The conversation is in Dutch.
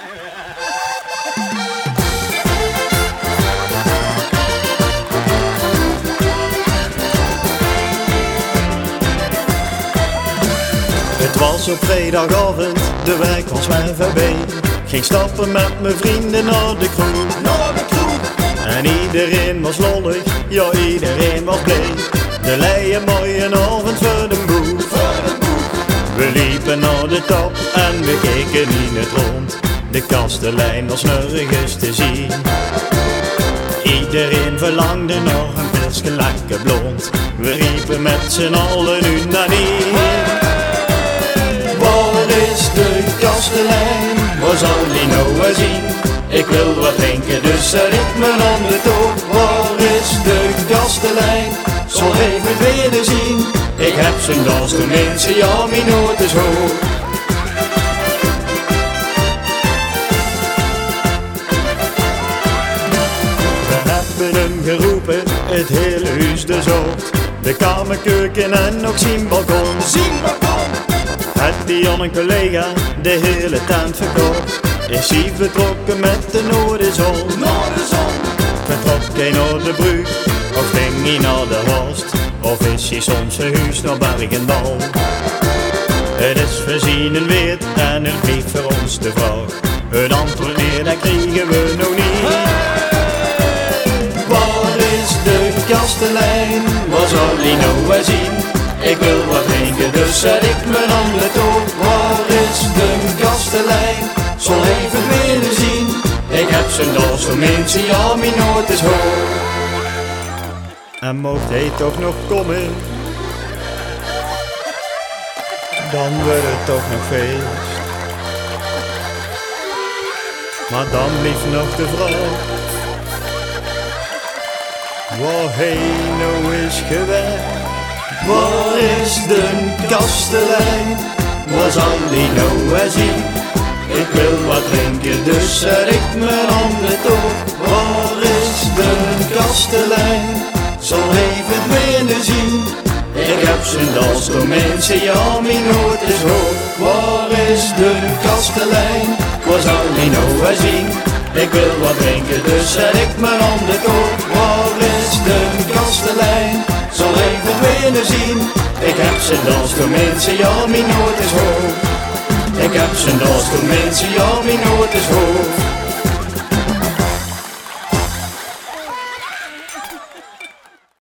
Het was op vrijdagavond, de wijk was mij voorbij. Ging stappen met mijn vrienden naar de kroeg. En iedereen was lollig, ja iedereen was blij. De lei een mooie avond voor de boeg. We liepen naar de top en we keken in het rond. De kastelein was nergens te zien. Iedereen verlangde nog een pilsje lekker blond. We riepen met z'n allen unaniem. Waar is de kastelein? Waar zal die nou eens zien? Ik wil wat drinken, dus riep mijn handen toe. Waar is de kastelein? Zal even weer zien. Ik heb zijn dans de mensen, ja mijn noot is hoog. We hebben hem geroepen, het hele huis de zocht. De kamerkeuken en ook zijn balkon. Het die aan een collega de hele tent verkocht. Is hij vertrokken met de Noorderzon. Vertrok hij naar de brug, of ging hij naar de Horst? Of is hij soms verhuisd naar Bergendal? Het is voorzien een weet en een brief voor ons de vraag. Het antwoord nee, dat krijgen we nog niet. Waar is de kastelein? Waar zal hij nou eens zien? Ik wil wat drinken, dus zet ik mijn handen toe. Waar is de kastelein? Zal even willen zien. Ik heb zijn dans voor mensen, ja mijn noot is hoog. En mocht hij toch nog komen, dan wordt het toch nog feest. Maar dan blieft nog de vraag, waar hij nou is geweest. Waar is de kastelein? Waar zal die nou eens zien? Ik wil wat drinken, dus zet ik mijn handen toe. Waar is de kastelein? Zal even binnen zien. Ik heb zijn dans door mensen, ja mijn noot is hoog. Waar is de kastelein? Waar zal die nou eens zien? Ik wil wat drinken, dus zet ik mijn handen toe. Waar is de kastelein? Zal even binnen zien. Ik heb zijn dans door mensen, ja mijn noot is hoog. Ik heb zijn dans door mensen, ja mijn noot is hoog.